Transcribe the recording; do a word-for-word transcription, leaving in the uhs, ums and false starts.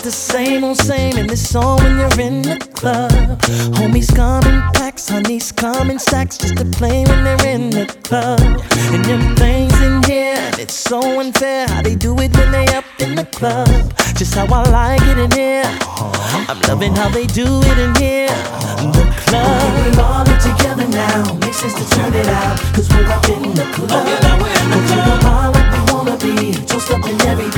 the same old same in this song when you're in the club. Homies come in packs, honeys come in stacks just to play when they're in the club. And them things in here, it's so unfair how they do it when they up in the club. Just how I like it in here, I'm loving how they do it in here. The club, we're all in together now, makes sense to turn it out, cause we're up in the club. Oh, yeah, now we're in the club. We're like we wanna be, toast up in every day.